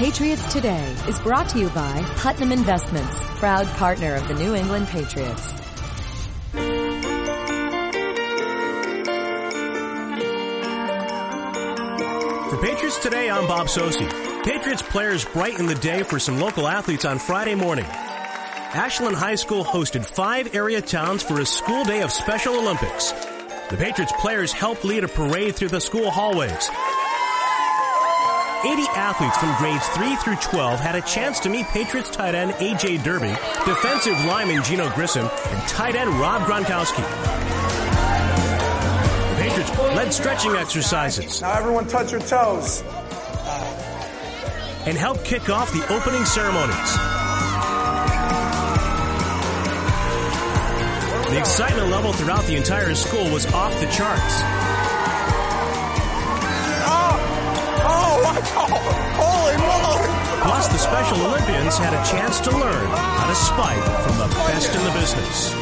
Patriots Today is brought to you by Putnam Investments, proud partner of the New England Patriots. For Patriots Today, I'm Bob Sosi. Patriots players brighten the day for some local athletes on Friday morning. Ashland High School hosted 5 area towns for a school day of Special Olympics. The Patriots players helped lead a parade through the school hallways. 80 athletes from grades 3 through 12 had a chance to meet Patriots tight end A.J. Derby, defensive lineman Gino Grissom, and tight end Rob Gronkowski. The Patriots led stretching exercises. Now everyone touch your toes. And helped kick off the opening ceremonies. The excitement level throughout the entire school was off the charts. Holy moly! Plus, the Special Olympians had a chance to learn how to spike from the best in the business.